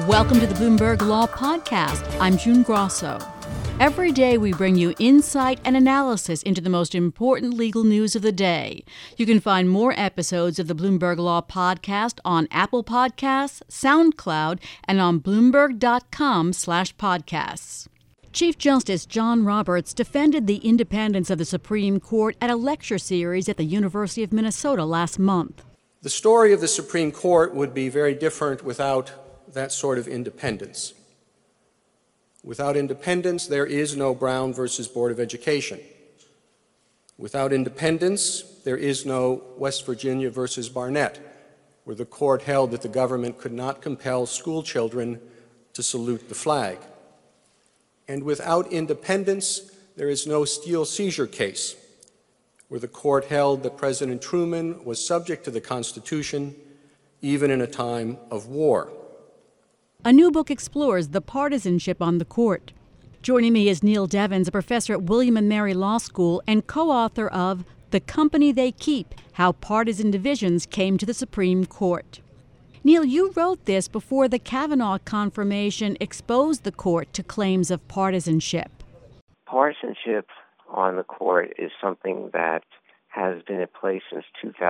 Welcome to the Bloomberg Law Podcast. I'm June Grosso. Every day we bring you insight and analysis into the most important legal news of the day. You can find more episodes of the Bloomberg Law Podcast on Apple Podcasts, SoundCloud, and on Bloomberg.com/podcasts. Chief Justice John Roberts defended the independence of the Supreme Court at a lecture series at the University of Minnesota last month. The story of the Supreme Court would be very different without that sort of independence. Without independence, there is no Brown versus Board of Education. Without independence, there is no West Virginia versus Barnett, where the court held that the government could not compel school children to salute the flag. And without independence, there is no Steele seizure case, where the court held that President Truman was subject to the Constitution even in a time of war. A new book explores the partisanship on the court. Joining me is Neil Devins, a professor at William & Mary Law School and co-author of The Company They Keep: How Partisan Divisions Came to the Supreme Court. Neil, you wrote this before the Kavanaugh confirmation exposed the court to claims of partisanship. Partisanship on the court is something that has been in place since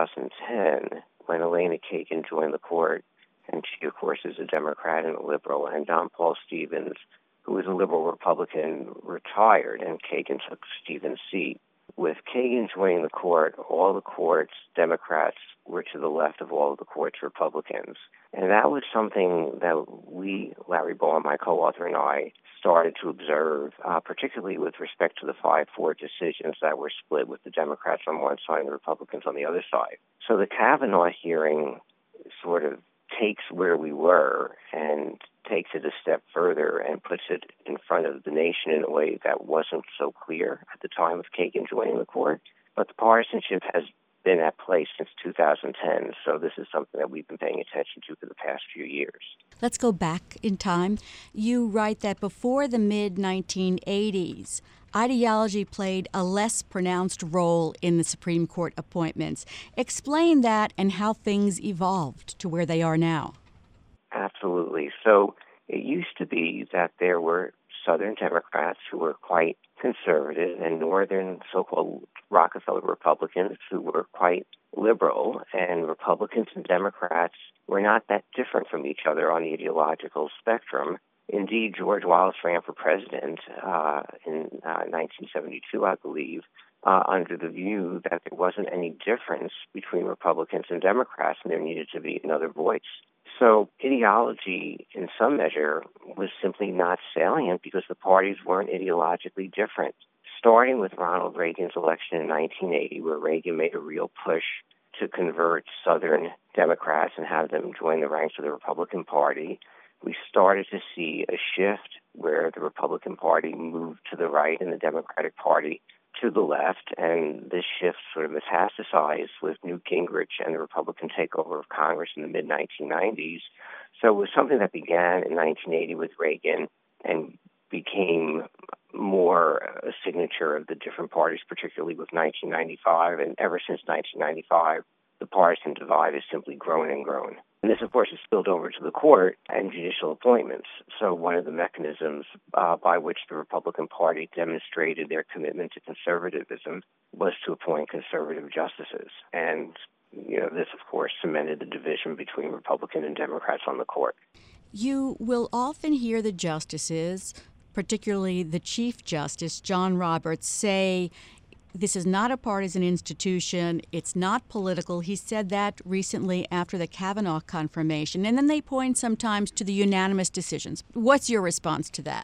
2010 when Elena Kagan joined the court. And she, of course, is a Democrat and a liberal. And Don Paul Stevens, who is a liberal Republican, retired, and Kagan took Stevens' seat. With Kagan joining the court, all the court's Democrats were to the left of all of the court's Republicans. And that was something that we, Larry Bowen, my co-author, and I, started to observe, particularly with respect to the 5-4 decisions that were split with the Democrats on one side and the Republicans on the other side. So the Kavanaugh hearing sort of takes where we were and takes it a step further and puts it in front of the nation in a way that wasn't so clear at the time of Kagan joining the court. But the partisanship has been at play since 2010, so this is something that we've been paying attention to for the past few years. Let's go back in time. You write that before the mid-1980s, ideology played a less pronounced role in the Supreme Court appointments. Explain that and how things evolved to where they are now. Absolutely. So it used to be that there were Southern Democrats who were quite conservative and Northern so-called Rockefeller Republicans who were quite liberal, and Republicans and Democrats were not that different from each other on the ideological spectrum. Indeed, George Wallace ran for president in 1972, I believe, under the view that there wasn't any difference between Republicans and Democrats, and there needed to be another voice. So ideology, in some measure, was simply not salient because the parties weren't ideologically different. Starting with Ronald Reagan's election in 1980, where Reagan made a real push to convert Southern Democrats and have them join the ranks of the Republican Party, we started to see a shift where the Republican Party moved to the right and the Democratic Party to the left, and this shift sort of metastasized with Newt Gingrich and the Republican takeover of Congress in the mid-1990s. So it was something that began in 1980 with Reagan and became more a signature of the different parties, particularly with 1995, and ever since 1995, the partisan divide has simply grown and grown. And this, of course, has spilled over to the court and judicial appointments. So one of the mechanisms by which the Republican Party demonstrated their commitment to conservatism was to appoint conservative justices. And, this, of course, cemented the division between Republican and Democrats on the court. You will often hear the justices, particularly the Chief Justice, John Roberts, say this is not a partisan institution. It's not political. He said that recently after the Kavanaugh confirmation. And then they point sometimes to the unanimous decisions. What's your response to that?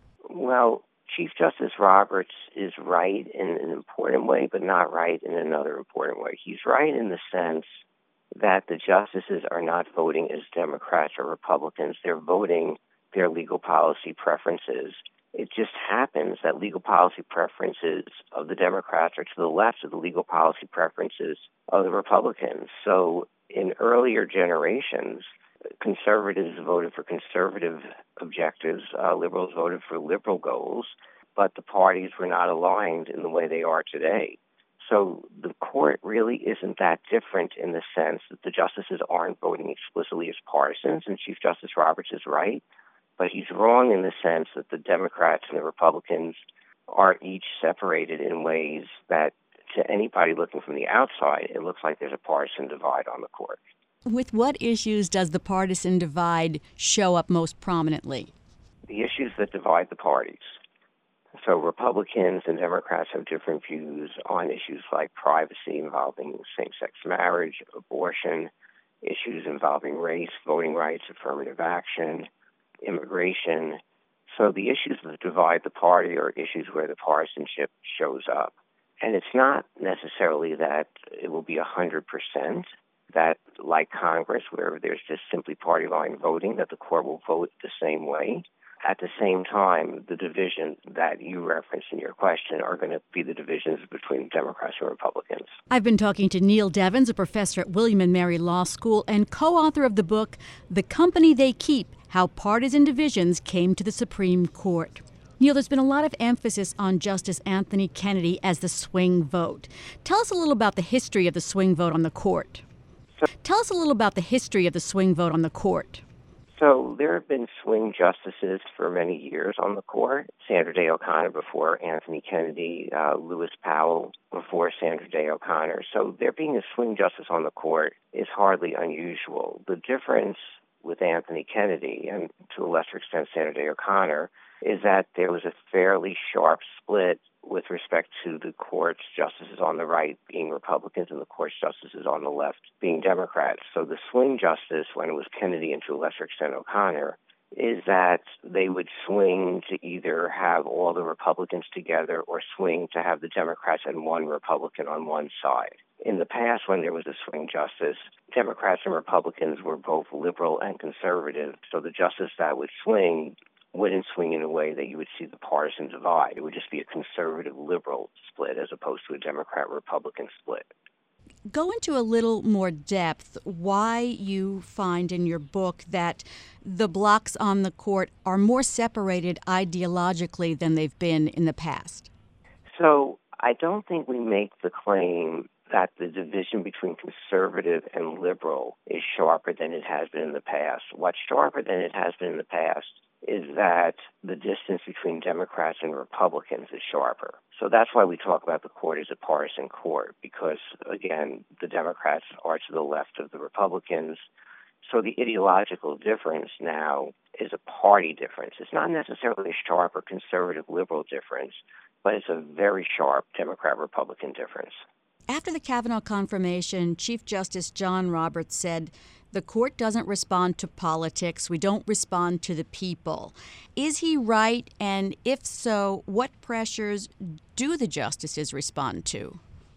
Well, Chief Justice Roberts is right in an important way, but not right in another important way. He's right in the sense that the justices are not voting as Democrats or Republicans. They're voting their legal policy preferences. It just happens that legal policy preferences of the Democrats are to the left of the legal policy preferences of the Republicans. So in earlier generations, conservatives voted for conservative objectives, liberals voted for liberal goals, but the parties were not aligned in the way they are today. So the court really isn't that different in the sense that the justices aren't voting explicitly as partisans, and Chief Justice Roberts is right, but he's wrong in the sense that the Democrats and the Republicans are each separated in ways that to anybody looking from the outside, it looks like there's a partisan divide on the court. With what issues does the partisan divide show up most prominently? The issues that divide the parties. So Republicans and Democrats have different views on issues like privacy involving same-sex marriage, abortion, issues involving race, voting rights, affirmative action, immigration. So the issues that divide the party are issues where the partisanship shows up. And it's not necessarily that it will be 100%, that like Congress, where there's just simply party line voting, that the court will vote the same way. At the same time, the division that you referenced in your question are going to be the divisions between Democrats and Republicans. I've been talking to Neil Devens, a professor at William & Mary Law School and co-author of the book, The Company They Keep, How Partisan Divisions Came to the Supreme Court. Neil, there's been a lot of emphasis on Justice Anthony Kennedy as the swing vote. Tell us a little about the history of the swing vote on the court. So there have been swing justices for many years on the court. Sandra Day O'Connor before Anthony Kennedy, Lewis Powell before Sandra Day O'Connor. So there being a swing justice on the court is hardly unusual. The difference with Anthony Kennedy, and to a lesser extent Sandra Day O'Connor, is that there was a fairly sharp split with respect to the court's justices on the right being Republicans and the court's justices on the left being Democrats. So the swing justice, when it was Kennedy and to a lesser extent O'Connor, is that they would swing to either have all the Republicans together or swing to have the Democrats and one Republican on one side. In the past, when there was a swing justice, Democrats and Republicans were both liberal and conservative, so the justice that would swing wouldn't swing in a way that you would see the partisan divide. It would just be a conservative-liberal split as opposed to a Democrat-Republican split. Go into a little more depth why you find in your book that the blocs on the court are more separated ideologically than they've been in the past. So I don't think we make the claim that the division between conservative and liberal is sharper than it has been in the past. What's sharper than it has been in the past is that the distance between Democrats and Republicans is sharper. So that's why we talk about the court as a partisan court, because, again, the Democrats are to the left of the Republicans. So the ideological difference now is a party difference. It's not necessarily a sharp or conservative-liberal difference, but it's a very sharp Democrat-Republican difference. After the Kavanaugh confirmation, Chief Justice John Roberts said, "The court doesn't respond to politics. We don't respond to the people." Is he right? And if so, what pressures do the justices respond to?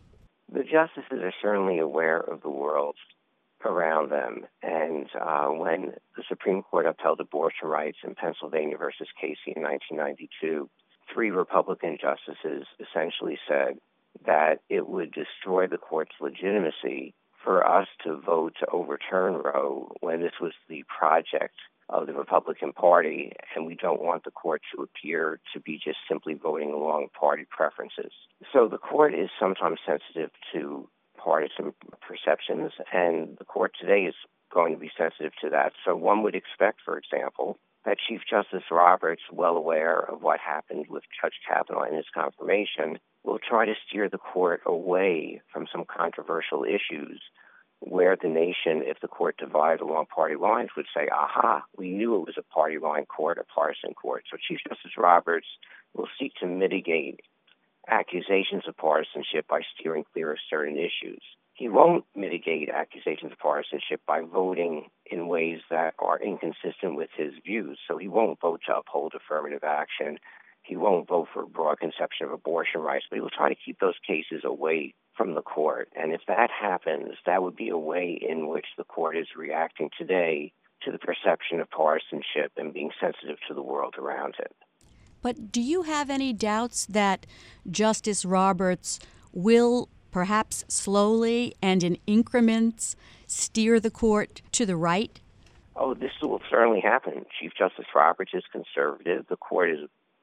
The justices are certainly aware of the world around them. And when the Supreme Court upheld abortion rights in Pennsylvania versus Casey in 1992, 3 Republican justices essentially said that it would destroy the court's legitimacy for us to vote to overturn Roe when this was the project of the Republican Party, and we don't want the court to appear to be just simply voting along party preferences. So the court is sometimes sensitive to partisan perceptions, and the court today is going to be sensitive to that. So one would expect, for example, that Chief Justice Roberts, well aware of what happened with Judge Kavanaugh and his confirmation, will try to steer the court away from some controversial issues where the nation, if the court divided along party lines, would say, aha, we knew it was a party line court, a partisan court. So Chief Justice Roberts will seek to mitigate accusations of partisanship by steering clear of certain issues. He won't mitigate accusations of partisanship by voting in ways that are inconsistent with his views. So he won't vote to uphold affirmative action. He won't vote for a broad conception of abortion rights, but he will try to keep those cases away from the court. And if that happens, that would be a way in which the court is reacting today to the perception of partisanship and being sensitive to the world around it. But do you have any doubts that Justice Roberts will perhaps slowly and in increments steer the court to the right? Oh, this will certainly happen. Chief Justice Roberts is conservative. The court is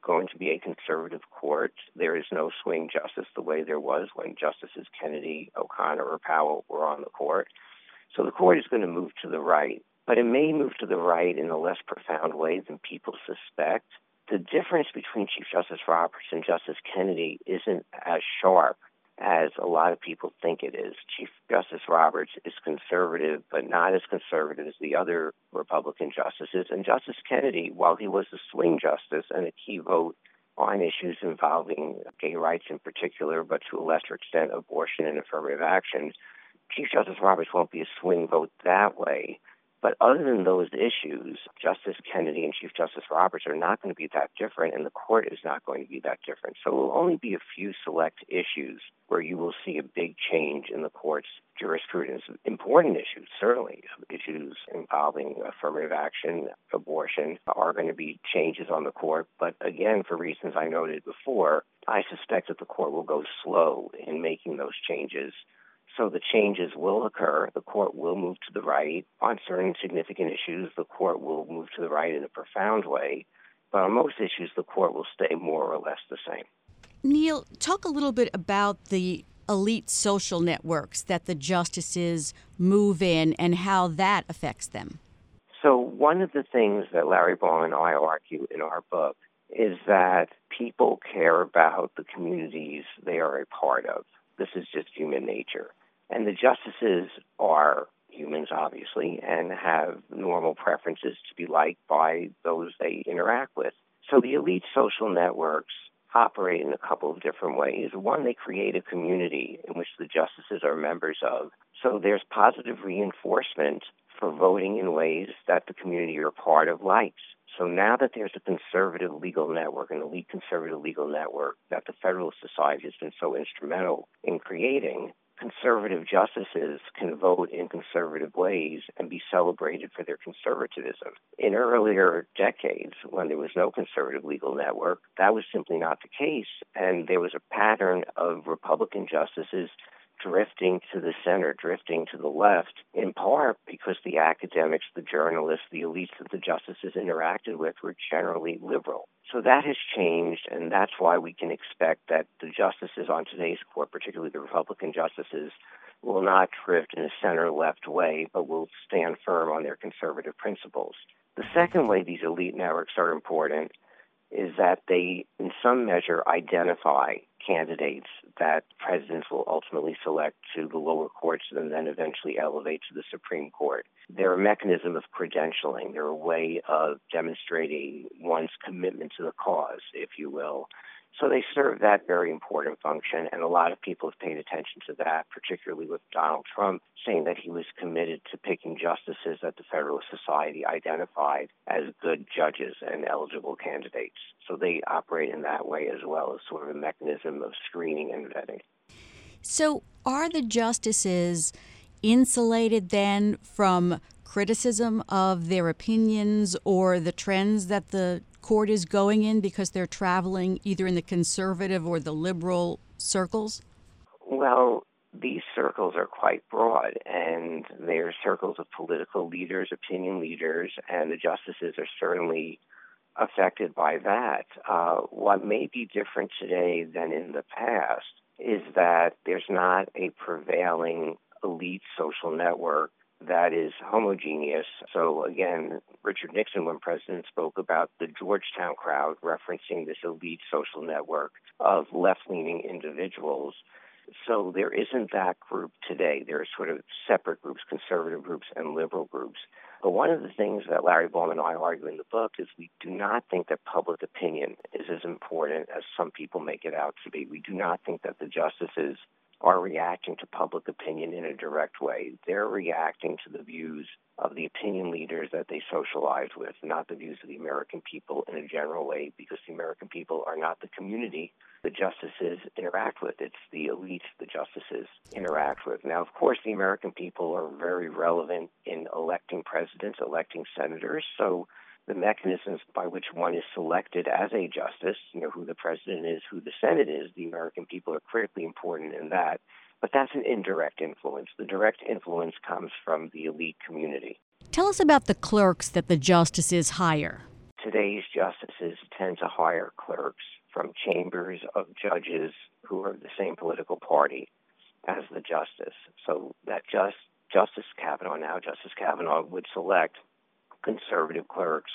going to be a conservative court. There is no swing justice the way there was when Justices Kennedy, O'Connor, or Powell were on the court. So the court is going to move to the right, but it may move to the right in a less profound way than people suspect. The difference between Chief Justice Roberts and Justice Kennedy isn't as sharp as a lot of people think it is. Chief Justice Roberts is conservative, but not as conservative as the other Republican justices. And Justice Kennedy, while he was a swing justice and a key vote on issues involving gay rights in particular, but to a lesser extent abortion and affirmative action, Chief Justice Roberts won't be a swing vote that way. But other than those issues, Justice Kennedy and Chief Justice Roberts are not going to be that different, and the court is not going to be that different. So it will only be a few select issues where you will see a big change in the court's jurisprudence. Important issues, certainly. Issues involving affirmative action, abortion, are going to be changes on the court. But again, for reasons I noted before, I suspect that the court will go slow in making those changes. So the changes will occur. The court will move to the right. On certain significant issues, the court will move to the right in a profound way. But on most issues, the court will stay more or less the same. Neil, talk a little bit about the elite social networks that the justices move in and how that affects them. So one of the things that Larry Baum and I argue in our book is that people care about the communities they are a part of. This is just human nature. And the justices are humans, obviously, and have normal preferences to be liked by those they interact with. So the elite social networks operate in a couple of different ways. One, they create a community in which the justices are members of. So there's positive reinforcement for voting in ways that the community you're part of likes. So now that there's a conservative legal network, an elite conservative legal network that the Federalist Society has been so instrumental in creating, conservative justices can vote in conservative ways and be celebrated for their conservatism. In earlier decades, when there was no conservative legal network, that was simply not the case, and there was a pattern of Republican justices drifting to the center, drifting to the left, in part because the academics, the journalists, the elites that the justices interacted with were generally liberal. So that has changed, and that's why we can expect that the justices on today's court, particularly the Republican justices, will not drift in a center-left way, but will stand firm on their conservative principles. The second way these elite networks are important is that they, in some measure, identify candidates that presidents will ultimately select to the lower courts and then eventually elevate to the Supreme Court. They're a mechanism of credentialing. They're a way of demonstrating one's commitment to the cause, if you will. So they serve that very important function, and a lot of people have paid attention to that, particularly with Donald Trump saying that he was committed to picking justices that the Federalist Society identified as good judges and eligible candidates. So they operate in that way as well, as sort of a mechanism of screening and vetting. So are the justices insulated then from criticism of their opinions or the trends that the court is going in because they're traveling either in the conservative or the liberal circles? Well, these circles are quite broad, and they're circles of political leaders, opinion leaders, and the justices are certainly affected by that. What may be different today than in the past is that there's not a prevailing elite social network that is homogeneous. So again, Richard Nixon, when president, spoke about the Georgetown crowd, referencing this elite social network of left-leaning individuals. So there isn't that group today. There are sort of separate groups, conservative groups and liberal groups. But one of the things that Larry Baum and I argue in the book is we do not think that public opinion is as important as some people make it out to be. We do not think that the justices are reacting to public opinion in a direct way. They're reacting to the views of the opinion leaders that they socialize with, not the views of the American people in a general way, because the American people are not the community the justices interact with. It's the elites the justices interact with. Now, of course, the American people are very relevant in electing presidents, electing senators, so the mechanisms by which one is selected as a justice, who the president is, who the Senate is, the American people are critically important in that. But that's an indirect influence. The direct influence comes from the elite community. Tell us about the clerks that the justices hire. Today's justices tend to hire clerks from chambers of judges who are of the same political party as the justice. So that Justice Kavanaugh would select conservative clerks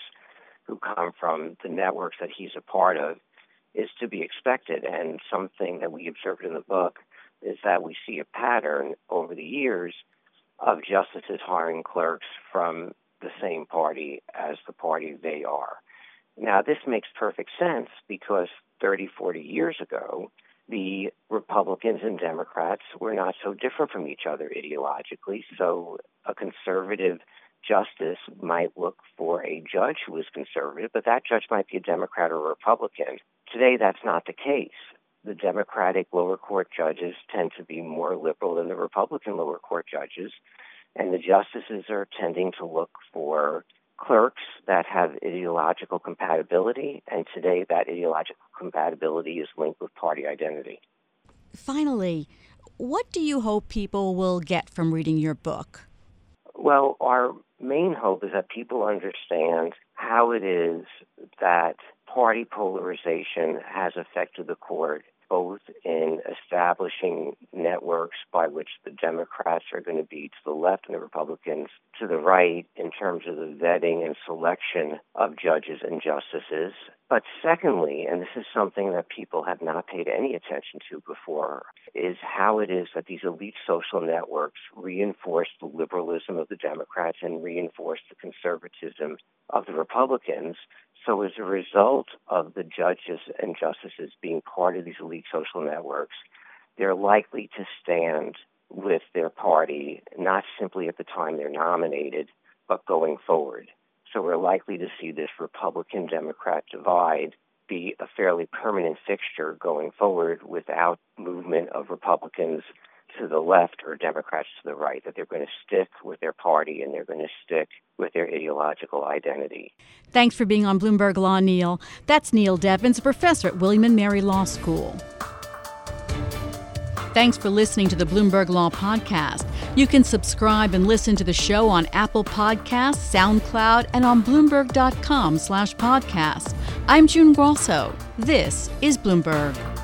who come from the networks that he's a part of, is to be expected. And something that we observed in the book is that we see a pattern over the years of justices hiring clerks from the same party as the party they are. Now, this makes perfect sense because 30, 40 years ago, the Republicans and Democrats were not so different from each other ideologically. So a conservative justice might look for a judge who is conservative, but that judge might be a Democrat or a Republican. Today, that's not the case. The Democratic lower court judges tend to be more liberal than the Republican lower court judges, and the justices are tending to look for clerks that have ideological compatibility, and today that ideological compatibility is linked with party identity. Finally, what do you hope people will get from reading your book? Well, our main hope is that people understand how it is that party polarization has affected the court, both in establishing networks by which the Democrats are going to be to the left and the Republicans to the right in terms of the vetting and selection of judges and justices. But secondly, and this is something that people have not paid any attention to before, is how it is that these elite social networks reinforce the liberalism of the Democrats and reinforce the conservatism of the Republicans. So as a result of the judges and justices being part of these elite social networks, they're likely to stand with their party, not simply at the time they're nominated, but going forward. So we're likely to see this Republican-Democrat divide be a fairly permanent fixture going forward without movement of Republicans to the left or Democrats to the right, that they're going to stick with their party and they're going to stick with their ideological identity. Thanks for being on Bloomberg Law, Neil. That's Neil Devins, a professor at William & Mary Law School. Thanks for listening to the Bloomberg Law Podcast. You can subscribe and listen to the show on Apple Podcasts, SoundCloud, and on Bloomberg.com/podcast. I'm June Grosso. This is Bloomberg.